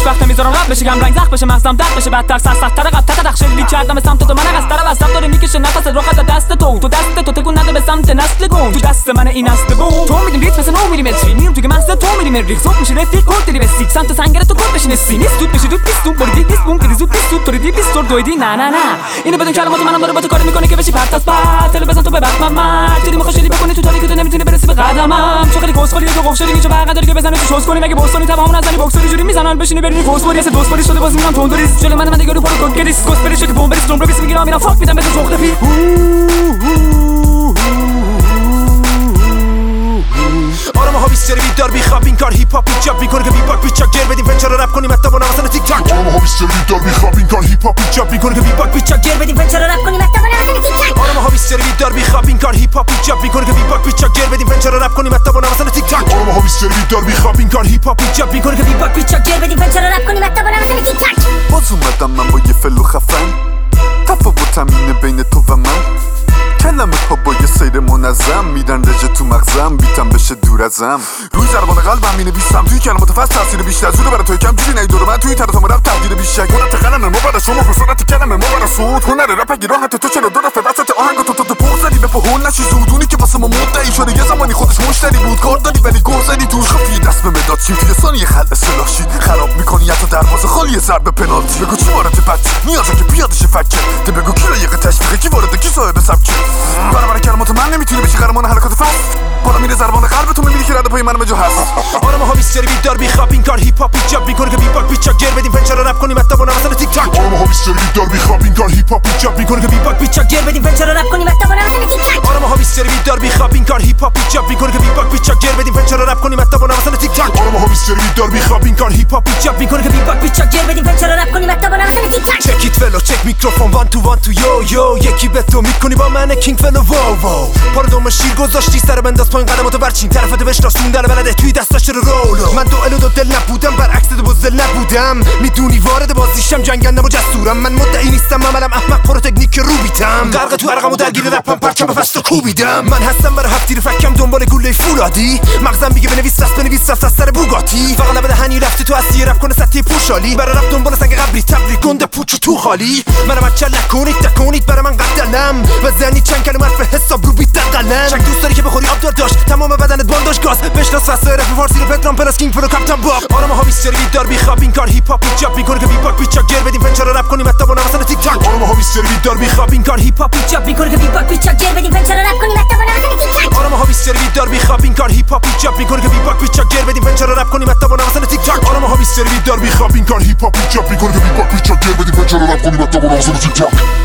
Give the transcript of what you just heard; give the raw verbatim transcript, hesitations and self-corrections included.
وقت نمیذارم رد بشه گم رنگ زخم بشه مغزم دق بشه بدتر سر سخت‌تر قد تق شلیک کردم سمت تو من از طرف از داره میکشه نفس رخت دست تو تو دست تو تکون نده به سمت نسل گم تو دست من این است بو تو میدیم ریتم مثل نه میلیمتری میام تو که مغز تو میلیمتری صبح میشه رفیق کورت دلی بسیک سمت سنگر تو کورت بشین سی نیست تو میشه تو پیستون بریدی پیست بوم کردی زود پیست تو ریدی پیست تو دویدی نه نه نه اینو بدون کلمات منم داره با تو کار میکنه که بشی پرت از پرت تل بزن تو به بخت من دیدی مخاشلی بکنی تو تاریکی تو نمیتونی برسی به قدمم چه خیلی کوسخوری تو گفت شدی میشه واقعا داری که بزنی تو شوز کنی مگه بوستونی تمام نزنی بوکسوری جوری میزنن بشینی برینی فوسفوری اس دوست بری شده باز میرم تندریس چله من من دیگه رو پرو کد کردی سکوس بری شک بوم بری استون رو بیس میگیرم میرم فاک میدم به تو چخ فی آرام ها بیست سری دار بیخواب این کار هیپ هاپ جاب میکنه که بی باک بیچاک گیر بدیم پنچر رپ کنیم حتی با نوازن تیک تاک آرام ها بیست سری دار بیخواب این کار هیپ هاپ جاب میکنه که بی باک بیچاک گیر بدیم پنچر رپ کنیم حتی با نوازن تیک تاک آرام ها بیست سری دار بیخواب این کار هیپ هاپ جاب میکنه که بی باک بیچاک گیر بدیم پنچر رپ کنیم حتی با نوازن تیک تاک آرام ها بیست سری دار بیخواب این کار هیپ هاپ جاب میکنه که بی باک بیچاک گیر بدیم پنچر رپ کنیم حتی با نوازن تیک تاک باز اومدم من با یه فلو خفن تفاوتم اینه بین تو و من کلمه ها با یه سیر منظم میدن رژه تو مغزم بیتم بشه دور ازم روی ضربان قلبم مینویسم توی کلمات فصل تاثیر بیشتر زوده برای توی کم جوری نیدور من توی طرف رفت تغییر بیشتر قدرت قلم ما برای شما بصورت کلمه ما برای صوت هنر رپ اگه راحت تو چرا دو دفعه وسط آهنگ تو تو تو پوز زدی به پهون نشی زودونی که واسه ما مدعی شده یه زمانی خودش مشتری بود کار دادی ولی گل زدی توش خفی دست به مداد چیم توی ثانیه خلع اصلاح شید خراب میکنی حتی دروازه خالی ضربه پنالتی بگو چی وارد بچه نیازه که بیادش فکر ته بگو کی لایق تشویق کی وارد کی صاحب سبک برابر کلمات من نمیتونی بشی قهرمان حرکات فصل بالا میره ضربان قلب تو میبینی که رد پای من به جا هست آرام ها بیست سری دار بیخواب این کار هیپ هاپ جاب میکنه که بی باک بیچاک گیر بدیم پنچر رپ کنیم حتی با نوازن تیک تاک آرام ها بیست سری دار بیخواب این کار هیپ هاپ جاب میکنه که بی باک بیچاک گیر بدیم پنچر رپ کنیم حتی با نوازن تیک تاک آرام ها بیست سری دار بیخواب این کار هیپ هاپ جاب میکنه که بی باک بیچاک گیر بدیم پنچر رپ کنیم حتی با نوازن تیک تاک آرام ها بیست سری دار بیخواب این کار هیپ هاپ جاب میکنه که بی باک بیچاک گیر بدیم پنچر رپ کنیم حتی با نوازن تیک تاک چک ایت فلو چک میکروفون وان تو وان تو یو یو یکی به تو میکنی با من کینگ فلو واو واو پاردوم شیر گذاشتی سر بنداز پایین قدماتو برچین طرفتو بشناسون در بلده توی دستاش رو رولو من دو الو دو دل نبودم برعکس دو بزل نبودم میدونی وارد بازیشم جنگندم و جسورم من مدعی نیستم عملم احمق پرو تکنیک رو بیتم غرق تو عرقم و درگیر رپم پرچم به فست کوبیدم من هستم برای هفت تیر فکم دنبال گوله فولادی مغزم میگه بنویس دست بنویس رفت از سر بوگاتی فقط نبده هنی رفتی تو اصلی رپ کنه سطحی پوشالی برای رفت دنبال سنگ قبری تبری گنده پوچ تو خالی منم بچه نکنید نکنید برای من قدلم بزنی چند کلمه حرف حساب رو بیت در قلم چک دوست داری که بخوری آب دار داشت تمام بدنت بانداش گاز بشناس فصل رپ فارسی رو پترام پلاس کینگ پرو کاپتان باب آرام ها بیست سری دار بیخواب این کار هیپ هاپ جاب میکنه که بی باک بیچاک گیر بدیم پنچر رپ کنیم حتی با نوازن تیک تاک آرام ها بیست سری دار بیخواب این کار هیپ هاپ جاب میکنه که بی باک بیچاک گیر بدیم پنچر رپ کنیم حتی با نوازن تیک تاک آرام ها بیست سری دار بیخواب این کار هیپ هاپ جاب میکنه که بی باک بیچاک گیر بدیم پنچر رپ کنیم حتی با نوازن تیک تاک آرام ها بیست سری دار بیخواب این کار هیپ هاپ جاب میکنه که بی باک بیچاک گیر بدیم پنچر رپ کنیم حتی با نوازن تیک تاک